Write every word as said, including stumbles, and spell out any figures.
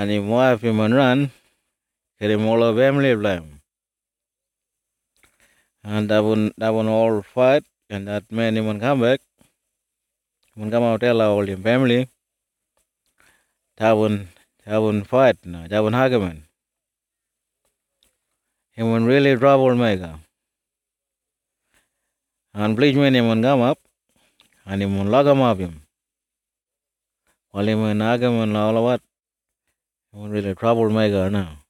and him wife him and run, get him all of family blame. And that one that one all fight and that man him come back. Him come out tell all him family. That one that one fight no, that one argument. Him one really troublemaker. And please when him come up and him one lock him up him. While him in argument all of what. Him one really troublemaker now.